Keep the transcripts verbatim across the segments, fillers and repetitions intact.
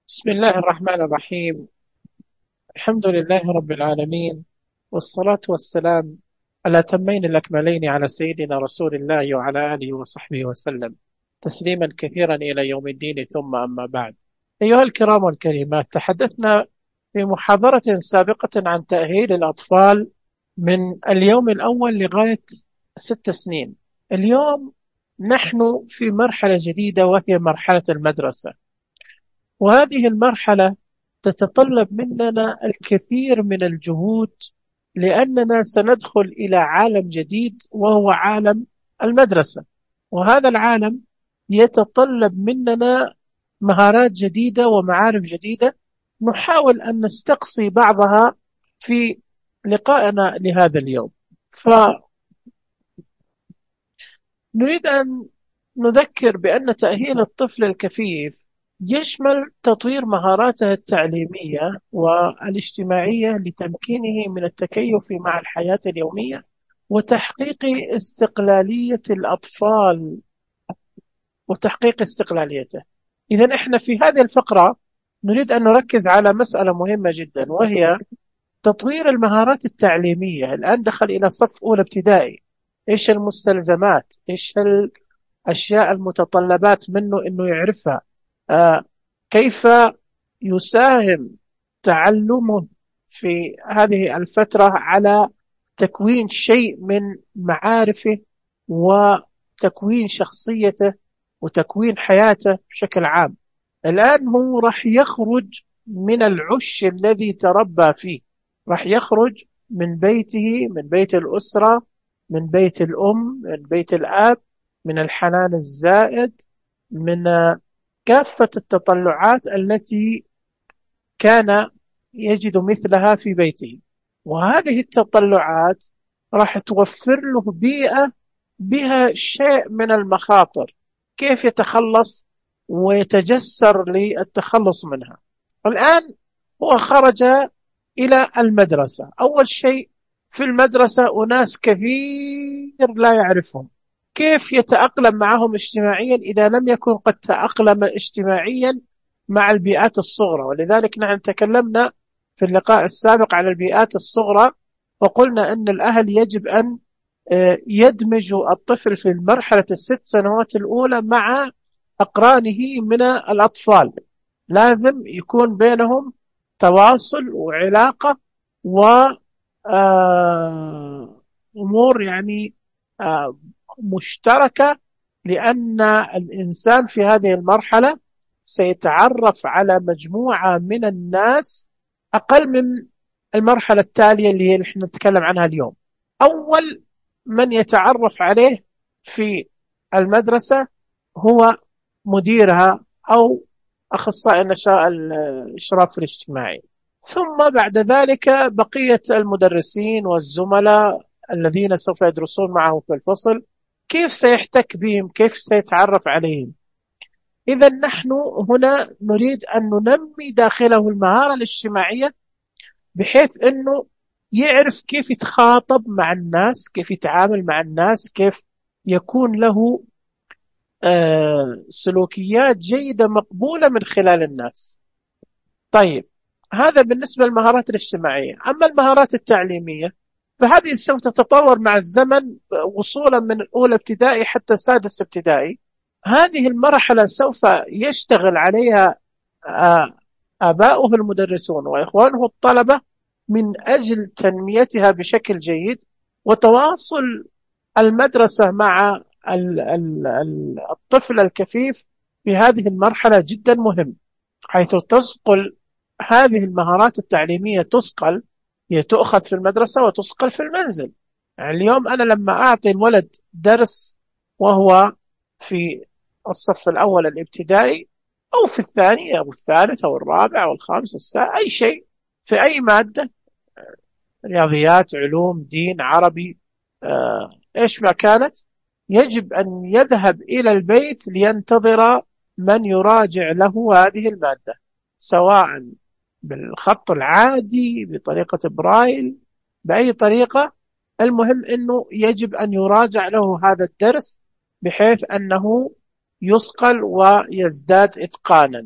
بسم الله الرحمن الرحيم. الحمد لله رب العالمين، والصلاة والسلام على تمين الأكملين على سيدنا رسول الله وعلى آله وصحبه وسلم تسليما كثيرا إلى يوم الدين، ثم أما بعد. أيها الكرام والكريمات، تحدثنا في محاضرة سابقة عن تأهيل الأطفال من اليوم الأول لغاية ست سنين. اليوم نحن في مرحلة جديدة، وهي مرحلة المدرسة. وهذه المرحلة تتطلب مننا الكثير من الجهود، لأننا سندخل إلى عالم جديد وهو عالم المدرسة. وهذا العالم يتطلب مننا مهارات جديدة ومعارف جديدة، نحاول أن نستقصي بعضها في لقائنا لهذا اليوم. فنريد أن نذكر بأن تأهيل الطفل الكفيف يشمل تطوير مهاراته التعليمية والاجتماعية لتمكينه من التكيف مع الحياة اليومية وتحقيق استقلالية الأطفال وتحقيق استقلاليته. إذا إحنا في هذه الفقرة نريد أن نركز على مسألة مهمة جدا، وهي تطوير المهارات التعليمية. الآن دخل إلى صف أولى ابتدائي، إيش المستلزمات، إيش الأشياء المتطلبات منه أنه يعرفها، آه كيف يساهم تعلمه في هذه الفترة على تكوين شيء من معارفه وتكوين شخصيته وتكوين حياته بشكل عام. الآن هو راح يخرج من العش الذي تربى فيه، راح يخرج من بيته، من بيت الأسرة، من بيت الأم، من بيت الآب، من الحنان الزائد، من كافة التطلعات التي كان يجد مثلها في بيته. وهذه التطلعات راح توفر له بيئة بها شيء من المخاطر، كيف يتخلص ويتجسر للتخلص منها. الآن هو خرج إلى المدرسة. أول شيء في المدرسة أناس كثير لا يعرفهم، كيف يتأقلم معهم اجتماعيا إذا لم يكن قد تأقلم اجتماعيا مع البيئات الصغرى؟ ولذلك نحن تكلمنا في اللقاء السابق على البيئات الصغرى، وقلنا أن الأهل يجب أن آه، يدمجوا الطفل في مرحلة الست سنوات الأولى مع أقرانه من الأطفال. لازم يكون بينهم تواصل وعلاقة وأمور يعني آه، مشتركة، لأن الإنسان في هذه المرحلة سيتعرف على مجموعة من الناس أقل من المرحلة التالية اللي هي اللي احنا نتكلم عنها اليوم. أول من يتعرف عليه في المدرسة هو مديرها أو أخصائي النشاء الإشراف الاجتماعي، ثم بعد ذلك بقية المدرسين والزملاء الذين سوف يدرسون معه في الفصل، كيف سيحتك بهم، كيف سيتعرف عليهم. إذا نحن هنا نريد أن ننمي داخله المهارة الاجتماعية، بحيث أنه يعرف كيف يتخاطب مع الناس، كيف يتعامل مع الناس، كيف يكون له آه، سلوكيات جيدة مقبولة من خلال الناس. طيب، هذا بالنسبة للمهارات الاجتماعية. أما المهارات التعليمية فهذه سوف تتطور مع الزمن، وصولا من أولى ابتدائي حتى سادس ابتدائي. هذه المرحلة سوف يشتغل عليها آه، آباؤه المدرسون وإخوانه الطلبة من أجل تنميتها بشكل جيد. وتواصل المدرسة مع ال- ال- ال- الطفل الكفيف في هذه المرحلة جدا مهم، حيث تصقل هذه المهارات التعليمية. تصقل، هي تؤخذ في المدرسة وتصقل في المنزل. يعني اليوم أنا لما أعطي الولد درس وهو في الصف الأول الابتدائي، أو في الثاني أو الثالث أو الرابع أو الخامس السابع، أي شيء في أي مادة، رياضيات، علوم، دين، عربي، آه، إيش ما كانت، يجب أن يذهب إلى البيت لينتظر من يراجع له هذه المادة، سواء بالخط العادي، بطريقة برايل، بأي طريقة. المهم أنه يجب أن يراجع له هذا الدرس بحيث أنه يصقل ويزداد إتقانا.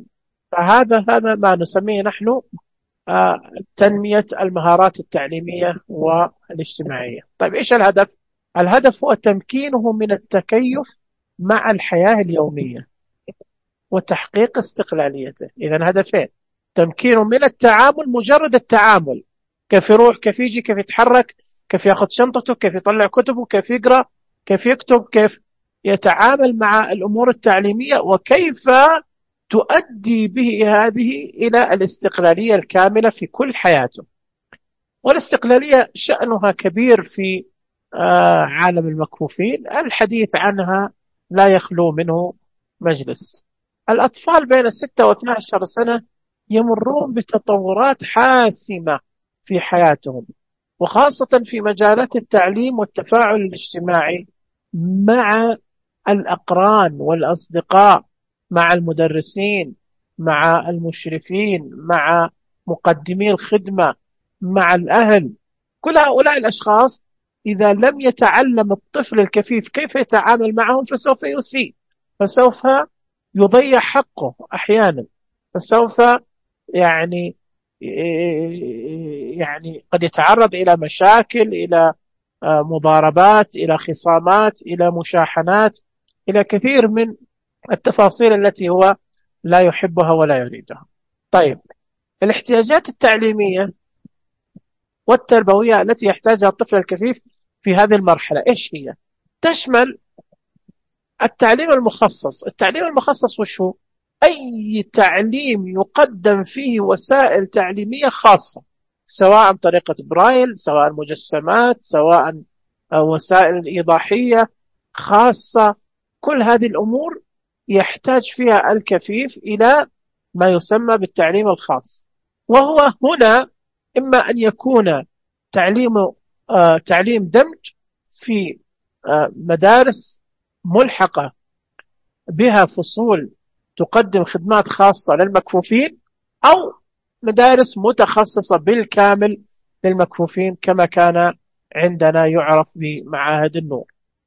فهذا هذا ما نسميه نحن آه، تنمية المهارات التعليمية والاجتماعية. طيب إيش الهدف؟ الهدف هو تمكينه من التكيف مع الحياة اليومية وتحقيق استقلاليته. إذا هدفين: تمكينه من التعامل، مجرد التعامل، كيف يروح، كيف يجي، كيف يتحرك، كيف ياخذ شنطته، كيف يطلع كتبه، كيف يقرأ، كيف يكتب، كيف يتعامل مع الأمور التعليمية، وكيف تؤدي به هذه إلى الاستقلالية الكاملة في كل حياته. والاستقلالية شأنها كبير في آه، عالم المكفوفين، الحديث عنها لا يخلو منه مجلس. الأطفال بين الستة واثنى عشر سنة يمرون بتطورات حاسمة في حياتهم، وخاصة في مجالات التعليم والتفاعل الاجتماعي مع الأقران والأصدقاء، مع المدرسين، مع المشرفين، مع مقدمي الخدمة، مع الأهل. كل هؤلاء الأشخاص إذا لم يتعلم الطفل الكفيف كيف يتعامل معهم فسوف يسيء، فسوف يضيع حقه أحيانا، فسوف يعني يعني قد يتعرض إلى مشاكل، إلى مضاربات، إلى خصامات، إلى مشاحنات، إلى كثير من التفاصيل التي هو لا يحبها ولا يريدها. طيب، الاحتياجات التعليمية والتربوية التي يحتاجها الطفل الكفيف في هذه المرحلة إيش هي؟ تشمل التعليم المخصص. التعليم المخصص وش هو؟ أي تعليم يقدم فيه وسائل تعليمية خاصة، سواء طريقة برايل، سواء مجسمات، سواء وسائل إيضاحية خاصة. كل هذه الأمور يحتاج فيها الكفيف إلى ما يسمى بالتعليم الخاص. وهو هنا إما أن يكون تعليم آه تعليم دمج في آه مدارس ملحقة بها فصول تقدم خدمات خاصة للمكفوفين، أو مدارس متخصصة بالكامل للمكفوفين كما كان عندنا يعرف بمعاهد النور.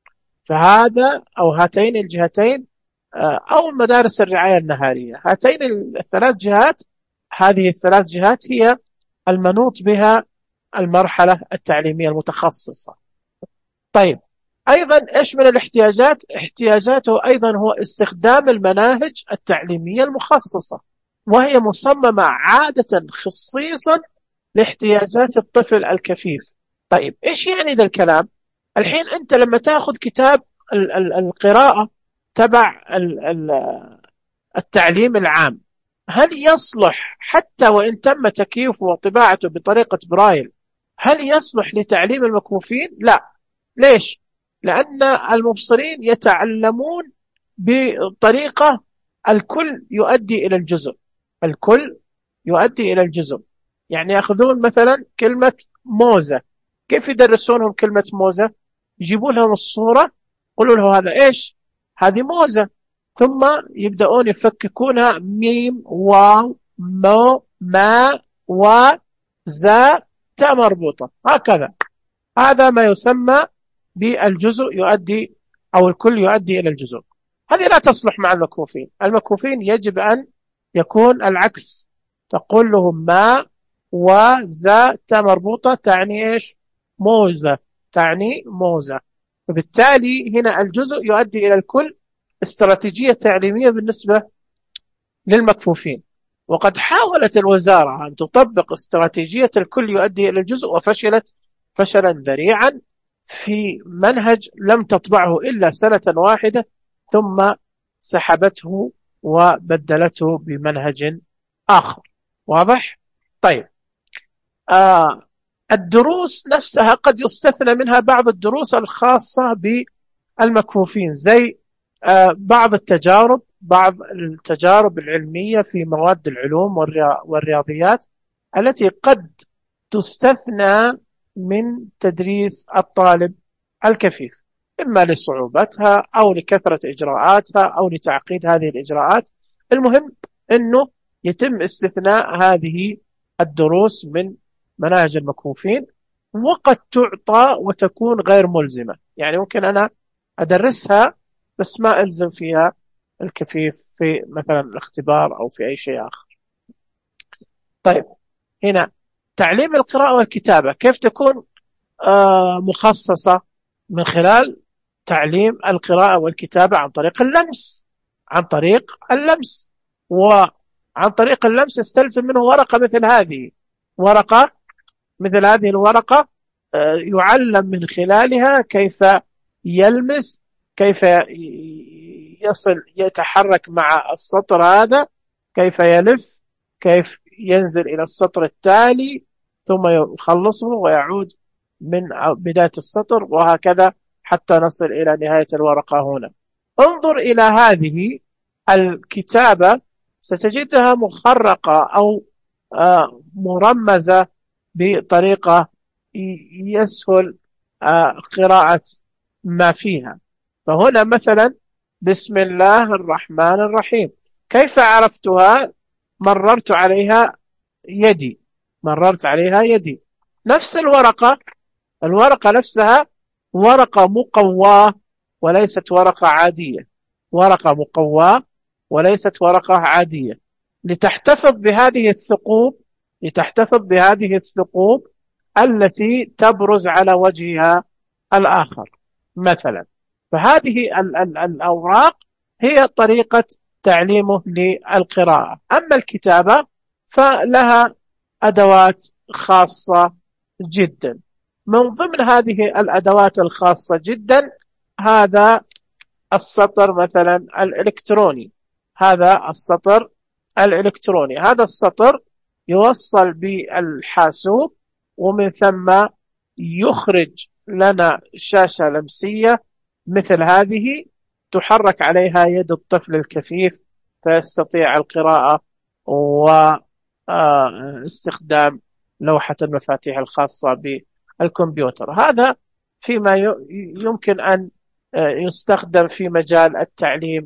فهذا أو هاتين الجهتين، أو مدارس الرعاية النهارية، هاتين الثلاث جهات، هذه الثلاث جهات هي المنوط بها المرحلة التعليمية المتخصصة. طيب، أيضا إيش من الاحتياجات؟ احتياجاته أيضا هو استخدام المناهج التعليمية المخصصة، وهي مصممة عادة خصيصا لاحتياجات الطفل الكفيف. طيب، إيش يعني ذا الكلام؟ الحين أنت لما تأخذ كتاب ال- ال- القراءة تبع ال- ال- التعليم العام، هل يصلح حتى وإن تم تكييفه وطباعته بطريقة برايل، هل يصلح لتعليم المكفوفين؟ لا. ليش؟ لأن المبصرين يتعلمون بطريقة الكل يؤدي إلى الجزء، الكل يؤدي إلى الجزء. يعني يأخذون مثلا كلمة موزة، كيف يدرسونهم كلمة موزة؟ يجيبون لهم الصورة، يقولوا له هذا إيش؟ هذه موزة، ثم يبدأون يفككونها: ميم، واو، مو، ما، و، زا، تاء مربوطة، هكذا. هذا ما يسمى بالجزء يؤدي، أو الكل يؤدي إلى الجزء. هذه لا تصلح مع المكفوفين. المكفوفين يجب أن يكون العكس، تقول لهم ما، وزا، تاء مربوطة، تعني إيش؟ موزة، تعني موزة. وبالتالي هنا الجزء يؤدي إلى الكل، استراتيجية تعليمية بالنسبة للمكفوفين. وقد حاولت الوزارة أن تطبق استراتيجية الكل يؤدي إلى الجزء، وفشلت فشلا ذريعا في منهج لم تطبعه إلا سنة واحدة، ثم سحبته وبدلته بمنهج آخر. واضح؟ طيب، آه الدروس نفسها قد يستثنى منها بعض الدروس الخاصة بالمكفوفين، زي آه بعض التجارب بعض التجارب العلمية في مواد العلوم والرياضيات التي قد تستثنى من تدريس الطالب الكفيف، إما لصعوبتها أو لكثرة إجراءاتها أو لتعقيد هذه الإجراءات. المهم أنه يتم استثناء هذه الدروس من مناهج المكفوفين، وقد تعطى وتكون غير ملزمة. يعني ممكن أنا أدرسها بس ما ألزم فيها الكفيف في مثلا الاختبار أو في أي شيء آخر. طيب، هنا تعليم القراءة والكتابة كيف تكون آه مخصصة؟ من خلال تعليم القراءة والكتابة عن طريق اللمس، عن طريق اللمس وعن طريق اللمس يستلزم منه ورقة مثل هذه، ورقة مثل هذه الورقة آه يعلم من خلالها كيف يلمس، كيف يصل يتحرك مع السطر هذا، كيف يلف، كيف ينزل إلى السطر التالي ثم يخلصه ويعود من بداية السطر، وهكذا حتى نصل إلى نهاية الورقة هنا. انظر إلى هذه الكتابة، ستجدها مخرقة أو مرمزة بطريقة يسهل قراءة ما فيها. فهنا مثلا بسم الله الرحمن الرحيم، كيف عرفتها؟ مررت عليها يدي، مررت عليها يدي. نفس الورقة، الورقة نفسها ورقة مقواة وليست ورقة عادية، ورقة مقواة وليست ورقة عادية، لتحتفظ بهذه الثقوب، لتحتفظ بهذه الثقوب التي تبرز على وجهها الآخر مثلا. فهذه ال ال الأوراق هي طريقة تعليمه للقراءة. أما الكتابة فلها أدوات خاصة جدا. من ضمن هذه الأدوات الخاصة جدا هذا السطر مثلا الإلكتروني، هذا السطر الإلكتروني، هذا السطر يوصل بالحاسوب ومن ثم يخرج لنا شاشة لمسية مثل هذه تحرك عليها يد الطفل الكفيف فيستطيع القراءة واستخدام لوحة المفاتيح الخاصة بالكمبيوتر. هذا فيما يمكن أن يستخدم في مجال التعليم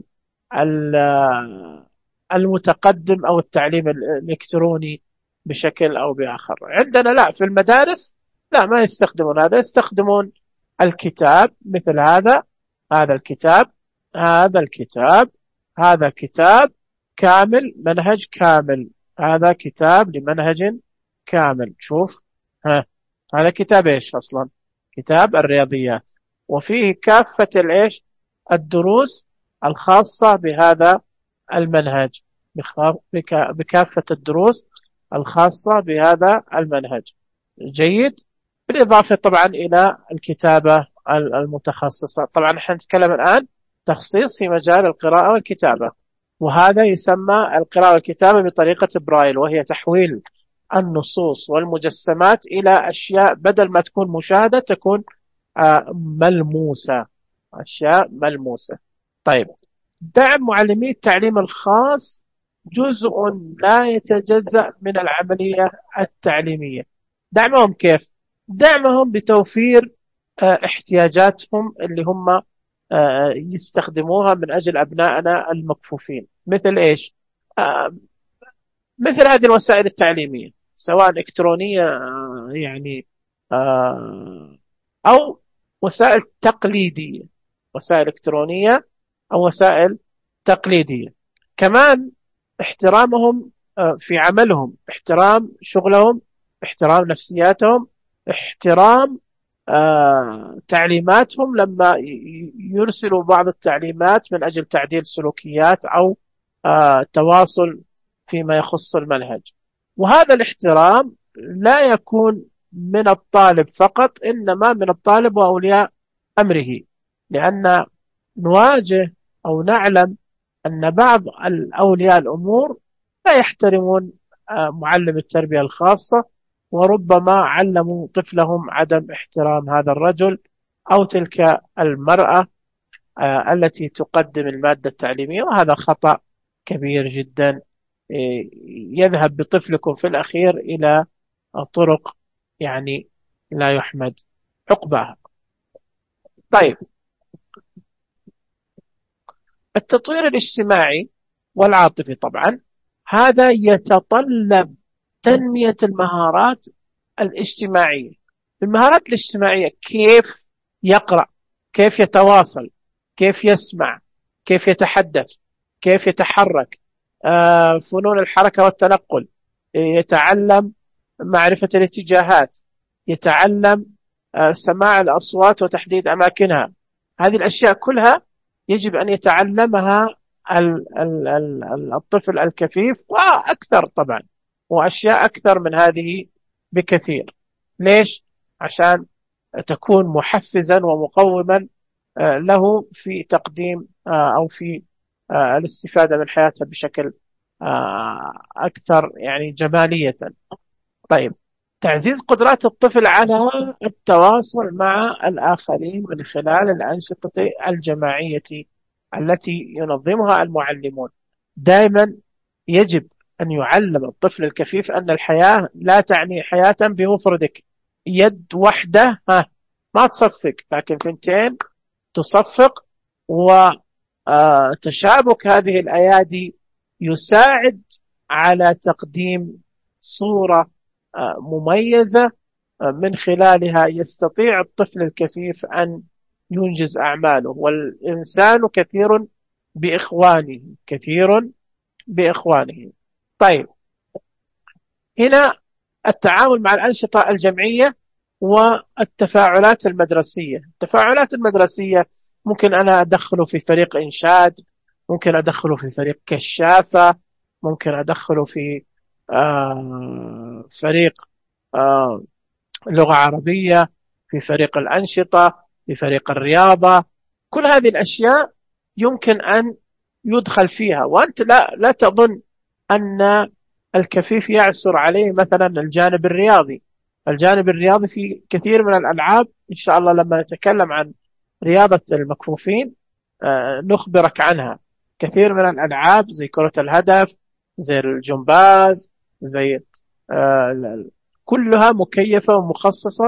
المتقدم أو التعليم الإلكتروني بشكل أو بآخر. عندنا لا، في المدارس لا، ما يستخدمون هذا، يستخدمون الكتاب مثل هذا، هذا الكتاب، هذا الكتاب، هذا كتاب كامل، منهج كامل، هذا كتاب لمنهج كامل. شوف، ها، هذا كتاب ايش اصلا؟ كتاب الرياضيات، وفيه كافة الايش الدروس الخاصة بهذا المنهج، بكافة الدروس الخاصة بهذا المنهج. جيد. بالإضافة طبعا إلى الكتابة المتخصصة. طبعا نحن نتكلم الآن تخصيص في مجال القراءة والكتابة، وهذا يسمى القراءة والكتابة بطريقة برايل، وهي تحويل النصوص والمجسمات إلى أشياء بدل ما تكون مشاهدة تكون ملموسة، أشياء ملموسة. طيب، دعم معلمي التعليم الخاص جزء لا يتجزأ من العملية التعليمية. دعمهم كيف؟ دعمهم بتوفير احتياجاتهم اللي هم يستخدموها من أجل أبنائنا المكفوفين. مثل إيش؟ مثل هذه الوسائل التعليمية، سواء إلكترونية يعني أو وسائل تقليدية، وسائل إلكترونية أو وسائل تقليدية. كمان احترامهم في عملهم، احترام شغلهم، احترام نفسياتهم، احترام آه، تعليماتهم لما يرسلوا بعض التعليمات من أجل تعديل سلوكيات أو آه، تواصل فيما يخص المنهج. وهذا الاحترام لا يكون من الطالب فقط، إنما من الطالب وأولياء أمره، لأن نواجه أو نعلم أن بعض الأولياء الأمور لا يحترمون آه، معلم التربية الخاصة، وربما علموا طفلهم عدم احترام هذا الرجل أو تلك المرأة آه التي تقدم المادة التعليمية، وهذا خطأ كبير جدا يذهب بطفلكم في الأخير إلى طرق يعني لا يحمد عقباها. طيب، التطوير الاجتماعي والعاطفي طبعا هذا يتطلب تنمية المهارات الاجتماعية. المهارات الاجتماعية كيف يقرأ، كيف يتواصل، كيف يسمع، كيف يتحدث، كيف يتحرك، آه، فنون الحركة والتنقل، يتعلم معرفة الاتجاهات، يتعلم آه، سماع الأصوات وتحديد أماكنها. هذه الأشياء كلها يجب أن يتعلمها ال- ال- ال- الطفل الكفيف، وأكثر طبعا، وأشياء أكثر من هذه بكثير. ليش؟ عشان تكون محفزا ومقوما آه، له في تقديم آه، أو في آه، الاستفادة من حياته بشكل آه، أكثر يعني جمالية. طيب، تعزيز قدرات الطفل على التواصل مع الآخرين من خلال الأنشطة الجماعية التي ينظمها المعلمون. دائما يجب أن يعلم الطفل الكفيف أن الحياة لا تعني حياة بمفردك، يد واحدة ها ما تصفق، لكن ثنتين تصفق. وتشابك هذه الأيادي يساعد على تقديم صورة آه، مميزة، آه، من خلالها يستطيع الطفل الكفيف أن ينجز أعماله. والإنسان كثير بإخوانه، كثير بإخوانه. طيب، هنا التعامل مع الأنشطة الجمعية والتفاعلات المدرسية. التفاعلات المدرسية ممكن أنا أدخله في فريق إنشاد، ممكن أدخله في فريق كشافة، ممكن أدخله في آه، فريق آه، لغة عربية، في فريق الأنشطة، في فريق الرياضة. كل هذه الأشياء يمكن أن يدخل فيها. وأنت لا لا تظن أن الكفيف يعسر عليه مثلا الجانب الرياضي. الجانب الرياضي في كثير من الألعاب، إن شاء الله لما نتكلم عن رياضة المكفوفين آه، نخبرك عنها. كثير من الألعاب زي كرة الهدف، زي الجمباز، زي آه، كلها مكيفة ومخصصة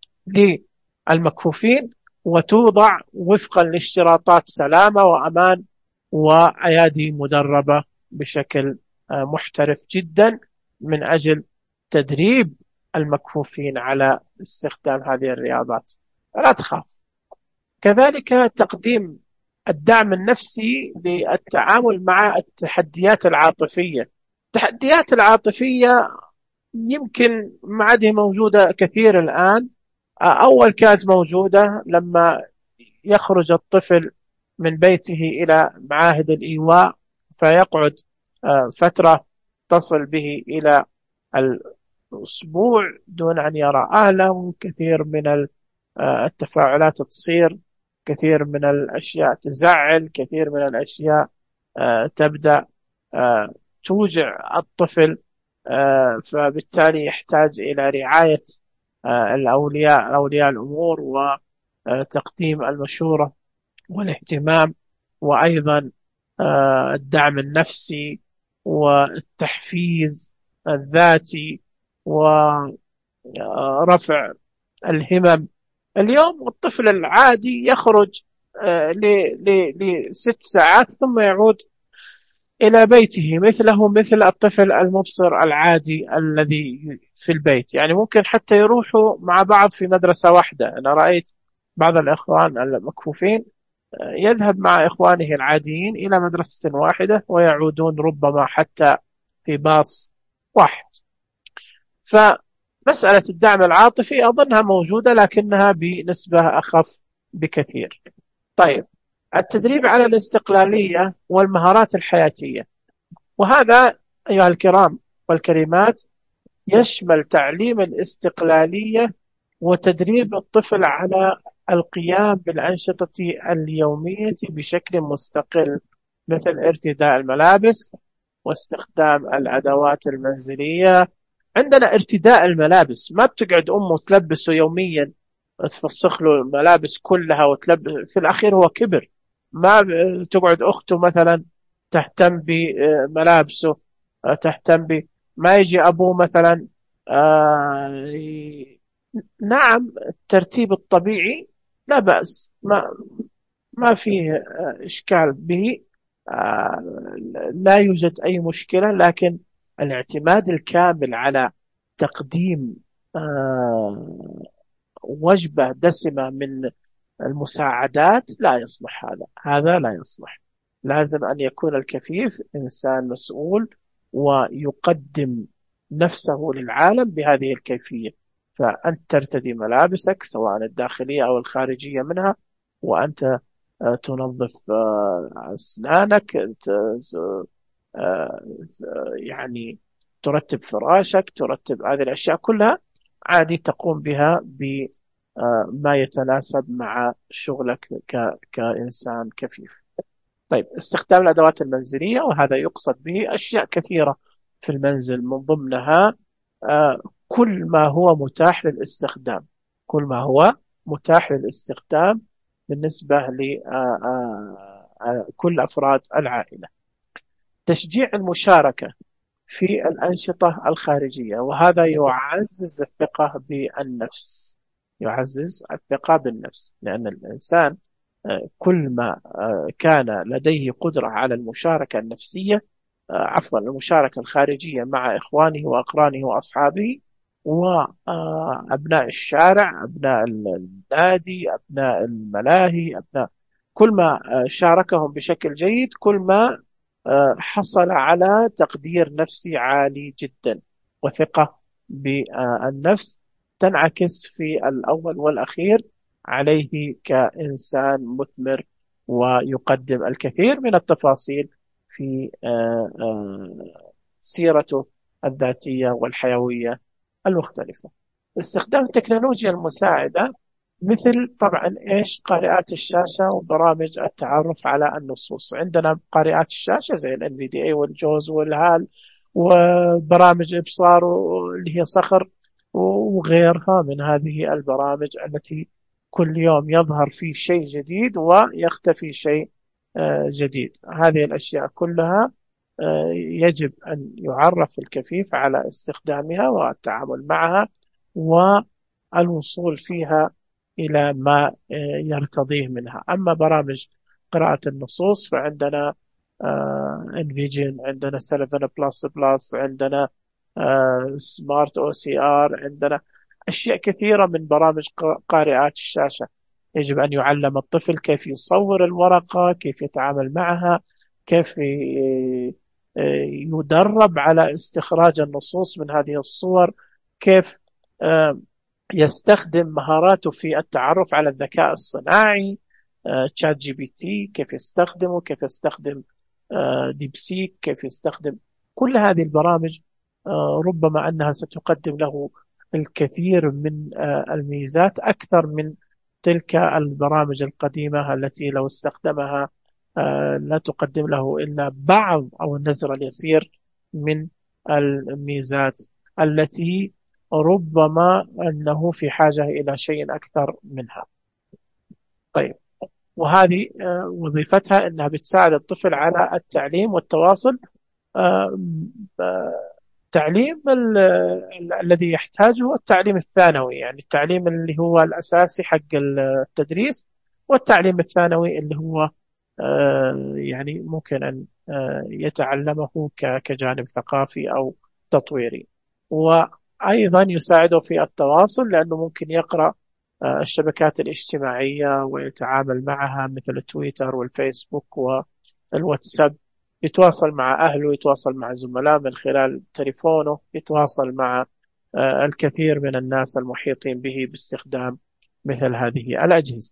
للمكفوفين، وتوضع وفقا لاشتراطات سلامة وأمان، وأيادي مدربة بشكل آه، محترف جدا، من أجل تدريب المكفوفين على استخدام هذه الرياضات. لا تخاف. كذلك تقديم الدعم النفسي للتعامل مع التحديات العاطفية. التحديات العاطفية يمكن ما عاد موجودة كثير الآن. أول كانت موجودة لما يخرج الطفل من بيته إلى معاهد الإيواء، فيقعد آه، فترة تصل به إلى الأسبوع دون أن يرى أهله. كثير من ال- آه، التفاعلات تصير، كثير من الأشياء تزعل، كثير من الأشياء آه، تبدأ آه، توجع الطفل. آه، فبالتالي يحتاج إلى رعاية آه، الأولياء أولياء الأمور، وتقديم المشورة والاهتمام، وأيضا آه، الدعم النفسي والتحفيز الذاتي ورفع الهمم. اليوم الطفل العادي يخرج آه، ل- ل- لست ساعات ثم يعود إلى بيته مثله مثل الطفل المبصر العادي الذي في البيت. يعني ممكن حتى يروحوا مع بعض في مدرسة واحدة. أنا رأيت بعض الإخوان المكفوفين يذهب مع إخوانه العاديين إلى مدرسة واحدة، ويعودون ربما حتى في باص واحد. فمسألة الدعم العاطفي أظنها موجودة، لكنها بنسبة أخف بكثير. طيب، التدريب على الاستقلالية والمهارات الحياتية. وهذا أيها الكرام والكريمات يشمل تعليم الاستقلالية وتدريب الطفل على القيام بالأنشطة اليومية بشكل مستقل، مثل ارتداء الملابس واستخدام الأدوات المنزلية. عندنا ارتداء الملابس، ما بتقعد أمه تلبسه يوميا، تفسخ له الملابس كلها وتلبس، في الأخير هو كبر. ما ب- تقعد أخته مثلا تهتم بملابسه، تهتم ب ما يجي أبوه مثلا آه، ي- نعم، الترتيب الطبيعي لا بأس، ما ما فيه آه، إشكال به. آه، لا يوجد أي مشكلة، لكن الاعتماد الكامل على تقديم آه، وجبة دسمة من المساعدات لا يصلح. هذا هذا لا يصلح. لازم أن يكون الكفيف إنسان مسؤول ويقدم نفسه للعالم بهذه الكيفية. فأنت ترتدي ملابسك سواء الداخلية أو الخارجية منها، وأنت آه، تنظف آه، أسنانك، ت- آه، يعني ترتب فراشك، ترتب هذه الأشياء كلها عادي تقوم بها بما يتناسب مع شغلك ك- كإنسان كفيف. طيب، استخدام الأدوات المنزلية، وهذا يقصد به أشياء كثيرة في المنزل، من ضمنها آه، كل ما هو متاح للاستخدام، كل ما هو متاح للاستخدام بالنسبة لكل أفراد العائلة. تشجيع المشاركة في الأنشطة الخارجية، وهذا يعزز الثقة بالنفس، يعزز الثقة بالنفس، لأن الإنسان آه، كل ما آه، كان لديه قدرة على المشاركة النفسية، آه، عفوا المشاركة الخارجية مع إخوانه وأقرانه وأصحابه وأبناء الشارع، أبناء النادي، أبناء الملاهي، أبناء كل ما آه، شاركهم بشكل جيد، كل ما آه، حصل على تقدير نفسي عالي جدا وثقة بالنفس تنعكس في الأول والأخير عليه كإنسان مثمر ويقدم الكثير من التفاصيل في آه، آه، سيرته الذاتية والحيوية المختلفة. استخدام التكنولوجيا المساعدة، مثل طبعا ايش قارئات الشاشة وبرامج التعرف على النصوص. عندنا قارئات الشاشة زي ال إن في دي إيه والجوز والهال، وبرامج إبصار اللي هي صخر، وغيرها من هذه البرامج التي كل يوم يظهر فيه شيء جديد ويختفي شيء آه، جديد. هذه الأشياء كلها آه، يجب أن يعرف الكفيف على استخدامها والتعامل معها والوصول فيها إلى ما آه، يرتضيه منها. أما برامج قراءة النصوص فعندنا انفيجن، عندنا سيفن بلس بلس، عندنا سمارت او سي ار، عندنا أشياء كثيرة من برامج ق- قارئات الشاشة. يجب أن يعلم الطفل كيف يصور الورقة، كيف يتعامل معها، كيف ي- يدرب على استخراج النصوص من هذه الصور، كيف آه، يستخدم مهاراته في التعرف على الذكاء الصناعي، آه، تشات جي بي تي كيف يستخدمه، كيف يستخدم آه، ديب سيك، كيف يستخدم كل هذه البرامج. آه، ربما أنها ستقدم له الكثير من آه، الميزات أكثر من تلك البرامج القديمة التي لو استخدمها آه، لا تقدم له إلا بعض أو النزر اليسير من الميزات التي ربما أنه في حاجة إلى شيء أكثر منها. طيب، وهذه آه، وظيفتها أنها بتساعد الطفل على التعليم والتواصل، آه، آه، تعليم ال- ال- الذي يحتاجه التعليم الثانوي، يعني التعليم اللي هو الأساسي حق التدريس، والتعليم الثانوي اللي هو آه، يعني ممكن أن آه، يتعلمه ك- كجانب ثقافي أو تطويري. وأيضا يساعده في التواصل، لأنه ممكن يقرأ آه، الشبكات الاجتماعية ويتعامل معها مثل تويتر والفيسبوك والواتساب، يتواصل مع أهله، يتواصل مع زملاء من خلال تليفونه، يتواصل مع آه، الكثير من الناس المحيطين به باستخدام مثل هذه الأجهزة.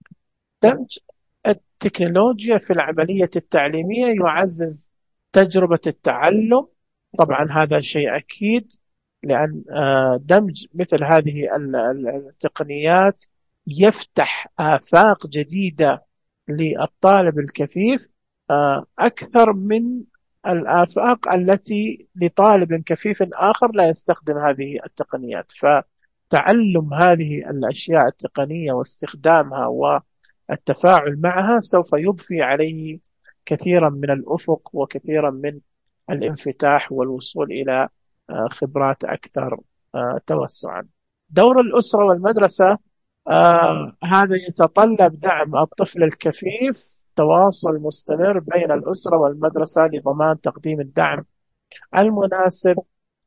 دمج التكنولوجيا في العملية التعليمية يعزز تجربة التعلم. طبعا هذا شيء أكيد، لأن آه، دمج مثل هذه ال- ال- التقنيات يفتح آفاق جديدة للطالب الكفيف آه، أكثر من الآفاق التي لطالب كفيف آخر لا يستخدم هذه التقنيات. فتعلم هذه الأشياء التقنية واستخدامها والتفاعل معها سوف يضفي عليه كثيرا من الأفق وكثيرا من الانفتاح والوصول إلى آه، خبرات أكثر آه، توسعا. دور الأسرة والمدرسة، آه هذا يتطلب دعم الطفل الكفيف، تواصل مستمر بين الأسرة والمدرسة لضمان تقديم الدعم المناسب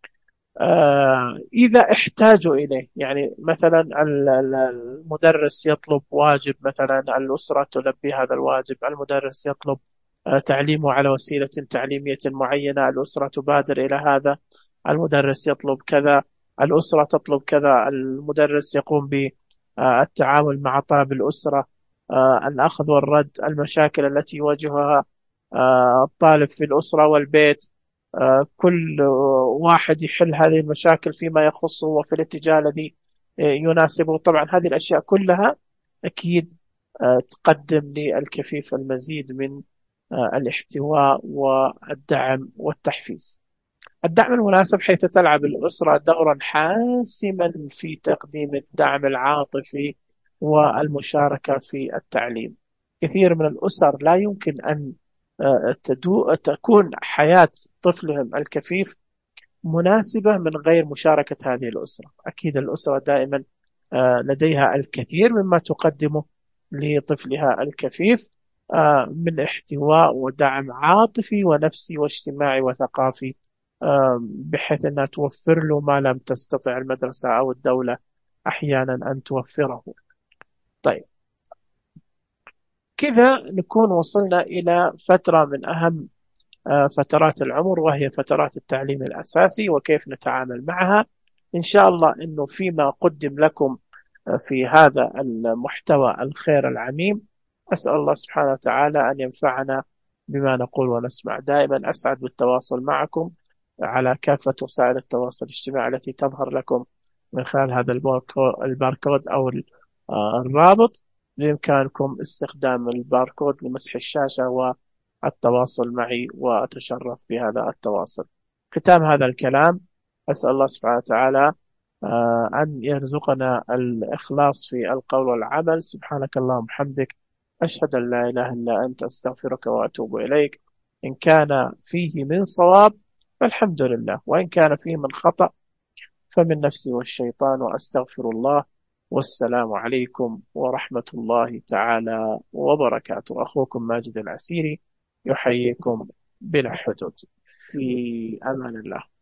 آه إذا احتاجوا إليه. يعني مثلا ال- ال- المدرس يطلب واجب، مثلا الأسرة تلبي هذا الواجب، المدرس يطلب تعليمه على وسيلة تعليمية معينة، الأسرة تبادر إلى هذا، المدرس يطلب كذا، الأسرة تطلب كذا، المدرس يقوم بالتعامل مع طلب الأسرة، آه، الأخذ والرد، المشاكل التي يواجهها آه، الطالب في الأسرة والبيت، آه، كل واحد يحل هذه المشاكل فيما يخصه وفي الاتجاه الذي يناسبه. طبعا هذه الأشياء كلها أكيد آه، تقدم للكفيف المزيد من آه، الاحتواء والدعم والتحفيز. الدعم المناسب حيث تلعب الأسرة دورا حاسما في تقديم الدعم العاطفي والمشاركة في التعليم. كثير من الأسر لا يمكن أن آه، تدو تكون حياة طفلهم الكفيف مناسبة من غير مشاركة هذه الأسرة. أكيد الأسرة دائما آه، لديها الكثير مما تقدمه لطفلها الكفيف آه، من احتواء ودعم عاطفي ونفسي واجتماعي وثقافي، آه، بحيث أنها توفر له ما لم تستطع المدرسة أو الدولة أحيانا أن توفره. طيب، كذا نكون وصلنا إلى فترة من أهم آه، فترات العمر، وهي فترات التعليم الأساسي وكيف نتعامل معها. إن شاء الله أنه فيما قدم لكم آه، في هذا المحتوى الخير العميم، أسأل الله سبحانه وتعالى أن ينفعنا بما نقول ونسمع. دائما أسعد بالتواصل معكم على كافة وسائل التواصل الاجتماعي التي تظهر لكم من خلال هذا الباركو- الباركود أو ال- آه، الرابط. بإمكانكم استخدام الباركود لمسح الشاشة والتواصل معي، وأتشرف بهذا التواصل. ختام هذا الكلام، أسأل الله سبحانه وتعالى آه، أن يرزقنا الإخلاص في القول والعمل. سبحانك اللهم وبحمدك، أشهد أن لا إله إلا أنت، أستغفرك وأتوب إليك. إن كان فيه من صواب فالحمد لله، وإن كان فيه من خطأ فمن نفسي والشيطان، وأستغفر الله. والسلام عليكم ورحمة الله تعالى وبركاته. أخوكم ماجد العسيري يحييكم بلا حدود، في أمان الله.